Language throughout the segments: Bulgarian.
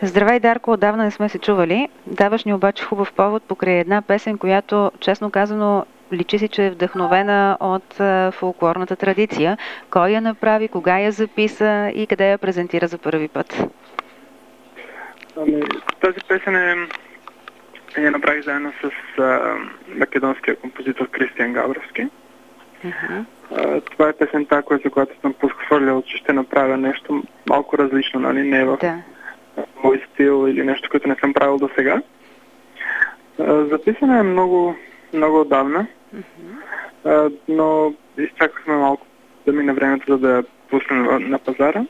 Здравей, Дарко, отдавна не сме се чували. Даваш ни обаче хубав повод покрай една песен, която, честно казано, личи си, че е вдъхновена от фолклорната традиция. Кой я направи, кога я записа и къде я презентира за първи път? Тази песен я направих заедно с македонския композитор Кристиан Габровски. Това е песента, която съм подхвърлял, че ще направя нещо малко различно, нали? Не в мой стил или нещо, което не съм правил до сега. Записана е много, много отдавна, но изчакахме малко да мине времето, за да я пуснем на пазара.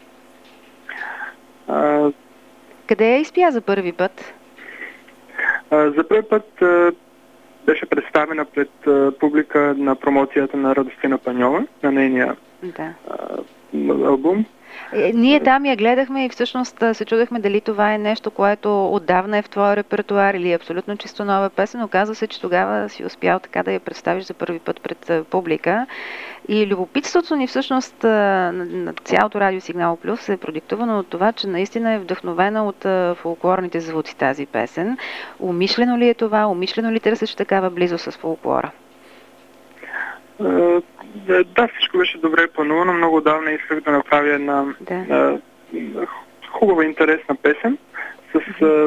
Къде я изпя за първи път? За първи път беше представена пред публика на промоцията на Радостина Паньова, на нейния албум. Ние там я гледахме и всъщност се чудехме дали това е нещо, което отдавна е в твоя репертуар или е абсолютно чисто нова песен. Оказва се, че тогава си успял така да я представиш за първи път пред публика. И любопитството ни всъщност на цялото Радио Сигнал Плюс е продиктувано от това, че наистина е вдъхновена от фолклорните звуци тази песен. Умишлено ли е това? Умишлено ли търсиш такава близост с фолклора? Да, всичко беше добре планувано. Много давна исках да направя една хубава, интересна песен, с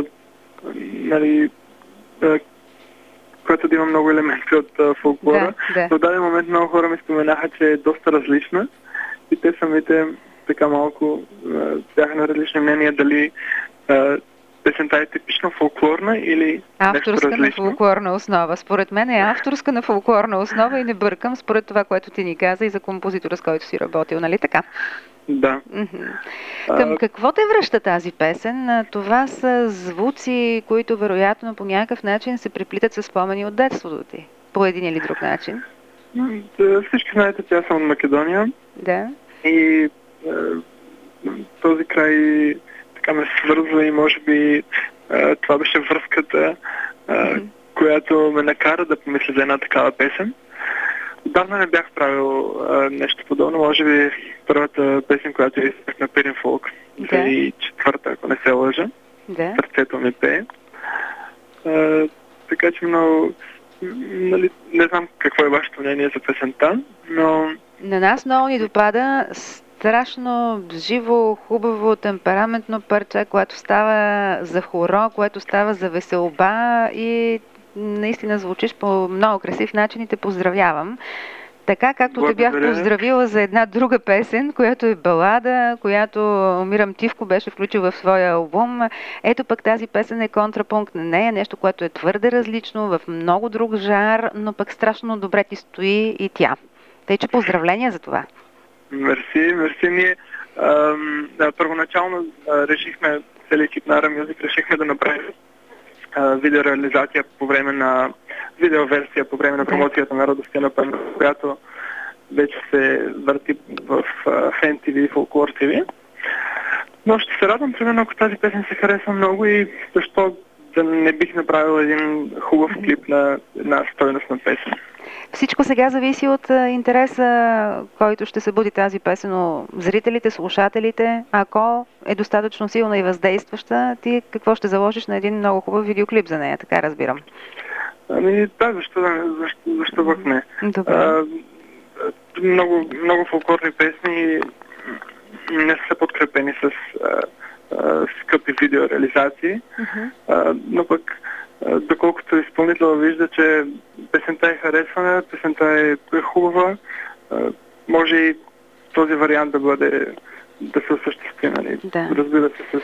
която да има много елементи от фолклора. В даден момент много хора ми споменаха, че е доста различна и те самите така малко бяха на различни мнения дали песента е типично фолклорна или авторска нещо различно. На фолклорна основа. Според мен е авторска на фолклорна основа и не бъркам според това, което ти ни каза и за композитора, с който си работил, нали така? Да. Към какво те връща тази песен? Това са звуци, които вероятно по някакъв начин се преплитат с спомени от детството ти. По един или друг начин. Всички знаете, че аз съм от Македония. Да. И този край така ме свързва и може би това беше връзката, която ме накара да помисля за една такава песен. Отдавна не бях правил нещо подобно. Може би първата песен, която е на Пирин Фолк, 2004, ако не се лъжа. Сърцето ми пее. Така че много... Нали, не знам какво е вашето мнение за песента, но... На нас много ни допада страшно живо, хубаво, темпераментно парче, което става за хоро, което става за веселба и наистина звучиш по много красив начин и те поздравявам. Така както те бях поздравила за една друга песен, която е балада, която Мирам Тивко беше включил в своя албум. Ето пък тази песен е контрапункт на нея, нещо, което е твърде различно, в много друг жар, но пък страшно добре ти стои и тя. Тъй, че поздравления за това. Мерси. Ние първоначално решихме, целият екип на Ara Music решихме да направим видеореализация по време на видеоверсия по време на промоцията на Радостина Паньова, която вече се върти в Fan TV и Folklore TV. Но ще се радвам, примерно, ако тази песен се хареса много и защо да не бих направил един хубав клип на една стойностна песен. Всичко сега зависи от интереса, който ще се буди тази песен у зрителите, слушателите. Ако е достатъчно силна и въздействаща, ти какво ще заложиш на един много хубав видеоклип за нея, така разбирам? Защо пък не? Много фолклорни песни не са подкрепени с скъпи видеореализации, но пък доколкото изпълнител вижда, че песента е харесвана, песента е хубава, може и този вариант да се осъществи, нали? Разбира се, с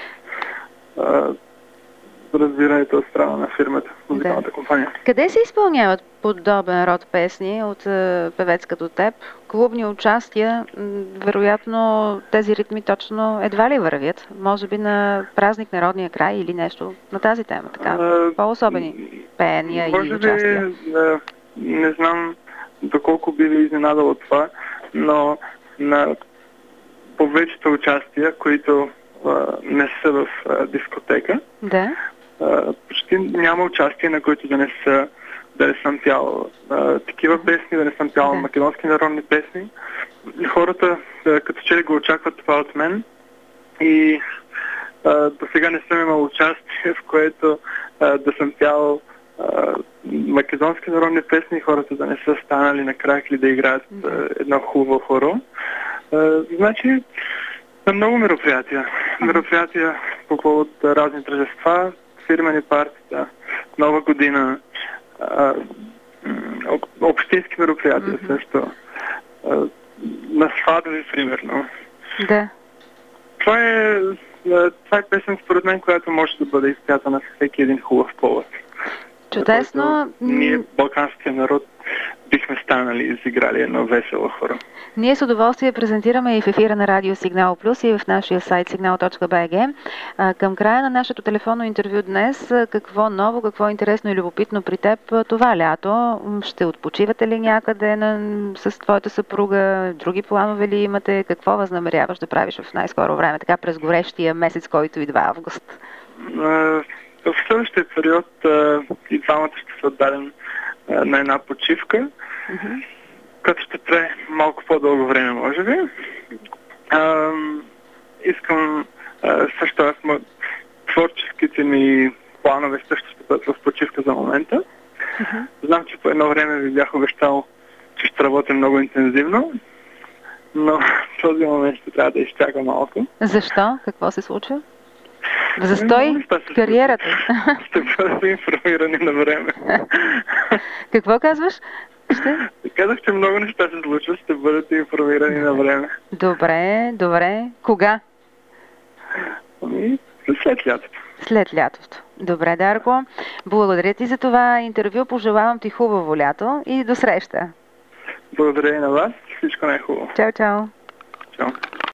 разбирането от страна на фирмата, музикалната компания. Къде се изпълняват подобен род песни от певец като теб? Клубни участия, вероятно тези ритми точно едва ли вървят? Може би на празник Народния край или нещо на тази тема, така? По-особени пеения и участия. Не знам доколко би ви изненадало това, но на повечето участия, които не са в дискотека, почти няма участие, на които да не съм пял такива песни, да не съм пял македонски народни песни. Хората като че ли го очакват това от мен и До сега не съм имал участие, в което да съм пял македонски народни песни и хората да не са станали на крак или да играят едно хубаво хоро. Значи, на много мероприятия. Мероприятия по повод разни тържества, фирмени партия, Нова година, общински мероприятия също. На сватби, примерно. Да. Това е песен, според мен, която може да бъде изпята на всеки един хубав повод. Чудесно. Ние, балканския народ, бихме станали и изиграли едно весело хоро. Ние с удоволствие презентираме и в ефира на Радио Сигнал Плюс и в нашия сайт signal.bg. Към края на нашето телефонно интервю днес, какво ново, какво интересно и любопитно при теб това лято? Ще отпочивате ли някъде с твоята съпруга? Други планове ли имате? Какво възнамеряваш да правиш в най-скоро време, така през горещия месец, който идва август? В следващия период и двамата ще се отдадем на една почивка, като ще трае малко по-дълго време, може би. Искам също творческите ми планове също ще бъдат в почивка за момента. Знам, че по едно време ви бях обещал, че ще работя много интензивно, но в този момент ще трябва да изчака малко. Защо? Какво се случва? Застой кариерата. Ще бъдат информирани на време. Какво казваш? Казах, че много неща се случват, ще бъдат информирани на време. Добре. Кога? След лятото. След лятото. Добре, Дарко. Благодаря ти за това интервю. Пожелавам ти хубаво лято и до среща. Благодаря и на вас. Всичко най-хубаво. Чао. Чао.